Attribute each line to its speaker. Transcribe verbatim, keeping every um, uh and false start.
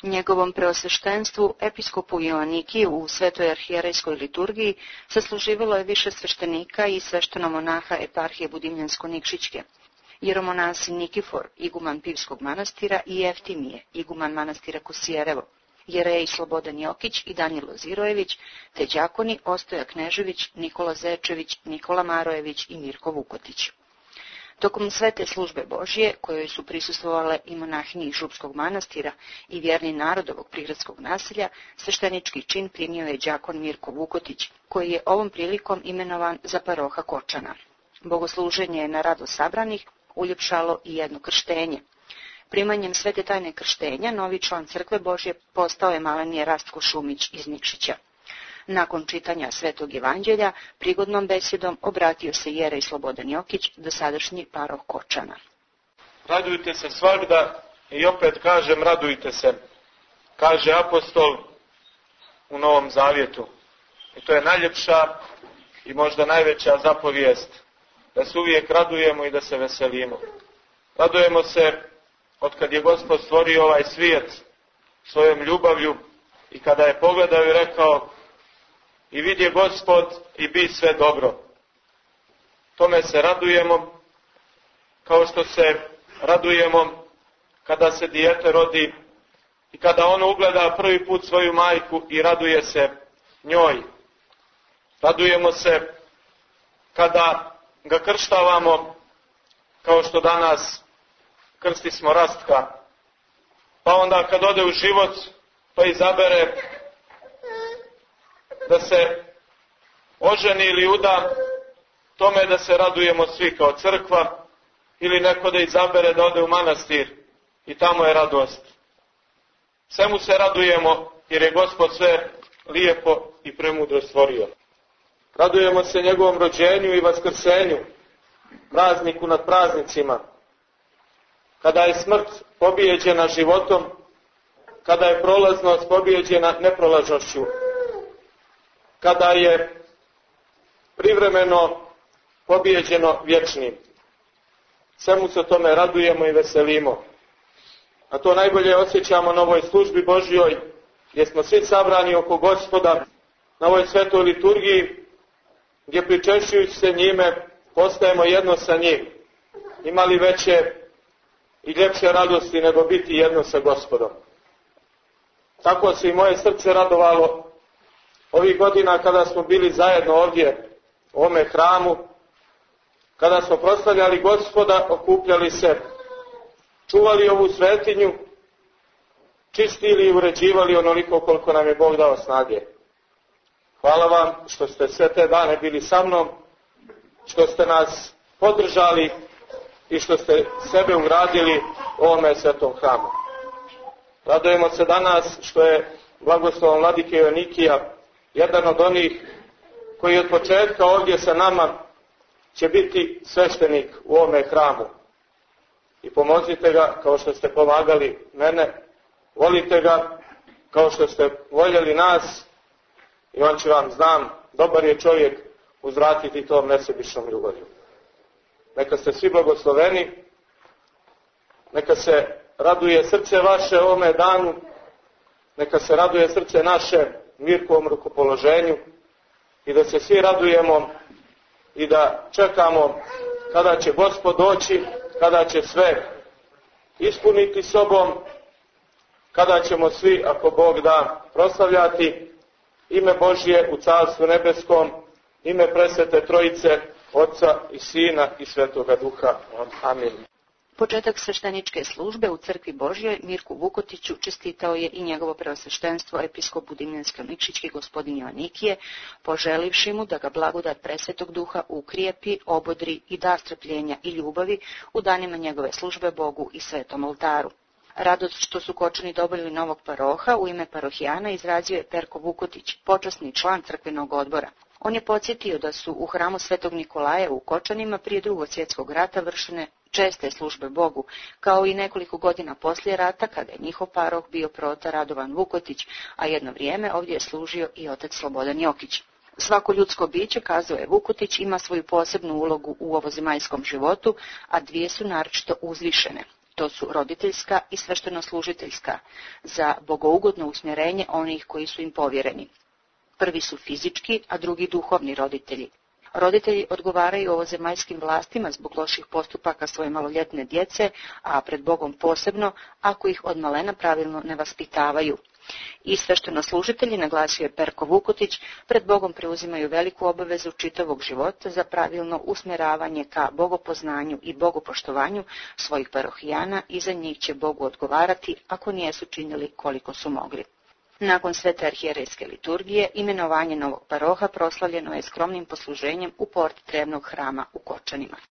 Speaker 1: Njegovom preosveštenstvu, episkopu Joanikiju u Svetoj arhijerejskoj liturgiji, sasluživalo je više sveštenika i sveštenomonaha eparhije Budimljansko-Nikšićke, jeromonasi Nikifor, iguman Pivskog manastira, i Eftimije, iguman manastira Kosijerevo, jerej Slobodan Jokić i Danilo Zirojević, te đakoni Ostoja Knežević, Nikola Zečević, Nikola Marojević i Mirko Vukotić. Tokom svete službe Božje, kojoj su prisustvovale i monahinje iz Župskog manastira i vjerni narod ovog prigradskog naselja, sveštenički čin primio je đakon Mirko Vukotić, koji je ovom prilikom imenovan za paroha Kočana. Bogosluženje je na radost sabranih uljepšalo i jedno krštenje. Primanjem svete tajne krštenja, novi član crkve Božje postao je malenije Rastko Šumić iz Nikšića. Nakon čitanja Svetog evanđelja, prigodnom besedom obratio se jerej Slobodan Jokić, dosadašnji paroh Kočana.
Speaker 2: Radujte se svagda i opet kažem radujte se, kaže apostol u Novom Zavjetu. I to je najljepša i možda najveća zapovijest, da se uvijek radujemo i da se veselimo. Radujemo se od kad je Gospod stvorio ovaj svijet svojom ljubavlju i kada je pogledao i rekao i vidje Gospod i bi sve dobro. Tome se radujemo, kao što se radujemo kada se dijete rodi i kada ono ugleda prvi put svoju majku i raduje se njoj. Radujemo se kada ga krštavamo, kao što danas krstismo Rastka, pa onda kad ode u život pa izabere da se oženi ili uda, tome da se radujemo svi kao crkva, ili neko da izabere da ode u manastir i tamo je radost. Svemu se radujemo jer je Gospod sve lijepo i premudro stvorio. Radujemo se njegovom rođenju i vaskrsenju, prazniku nad praznicima, kada je smrt pobijeđena životom, kada je prolaznost pobijeđena neprolaznošću, kada je privremeno pobijeđeno vječnim. Svemu se tome radujemo i veselimo. A to najbolje osjećamo na ovoj službi Božjoj, gdje smo svi sabrani oko Gospoda, na ovoj svetoj liturgiji, gdje pričešćujući se njime postajemo jedno sa njim. Imali veće i ljepše radosti nego biti jedno sa Gospodom. Tako se i moje srce radovalo ovih godina kada smo bili zajedno ovdje u ovome hramu, kada smo proslavljali Gospoda, okupljali se, čuvali ovu svetinju, čistili i uređivali onoliko koliko nam je Bog dao snage. Hvala vam što ste sve te dane bili sa mnom, što ste nas podržali i što ste sebe ugradili u ovome svetom hramu. Radujemo se danas što je blagoslovom vladike Joanikija jedan od onih koji od početka ovdje sa nama će biti sveštenik u ovome hramu. I pomozite ga kao što ste pomagali mene, volite ga kao što ste voljeli nas i on će vam, znam, dobar je čovjek, uzvratiti tom nesebičnom ljubavlju. Neka ste svi blagosloveni, neka se raduje srce vaše ovome danu, neka se raduje srce naše Mirkovom rukopoloženju i da se svi radujemo i da čekamo kada će Gospod doći, kada će sve ispuniti sobom, kada ćemo svi, ako Bog da, proslavljati ime Božje u Carstvu nebeskom, ime presvete Trojice, Otca i Sina i Svetoga Duha. Amin.
Speaker 1: Početak svešteničke službe u crkvi Božjoj Mirku Vukotiću čestitao je i njegovo preosveštenstvo episkop Budimljansko-Nikšićki gospodin Joanikije, poželivši mu da ga blagodat presvetog duha ukrijepi, obodri i da strpljenja i ljubavi u danima njegove službe Bogu i svetom oltaru. Radost što su Kočani dobili novog paroha u ime parohijana izrazio je Perko Vukotić, počasni član crkvenog odbora. On je podsjetio da su u hramu Svetog Nikolaja u Kočanima prije drugog svjetskog rata vršene česte službe Bogu, kao i nekoliko godina poslije rata kada je njihov paroh bio proota Radovan Vukotić, a jedno vrijeme ovdje je služio i otac Slobodan Jokić. Svako ljudsko biće, kazao je Vukotić, ima svoju posebnu ulogu u ovozemaljskom životu, a dvije su naročito uzvišene. To su roditeljska i sveštenoslužiteljska, za bogougodno usmjerenje onih koji su im povjereni. Prvi su fizički, a drugi duhovni roditelji. Roditelji odgovaraju ovozemaljskim vlastima zbog loših postupaka svoje maloljetne djece, a pred Bogom posebno ako ih od malena pravilno ne vaspitavaju. I sveštenoslužitelji, naglasio je Perko Vukotić, pred Bogom preuzimaju veliku obavezu čitavog života za pravilno usmjeravanje ka bogopoznanju i bogopoštovanju svojih parohijana i za njih će Bogu odgovarati ako nijesu činili koliko su mogli. Nakon svete arhijerejske liturgije, imenovanje novog paroha proslavljeno je skromnim posluženjem u porti Trevnog hrama u Kočanima.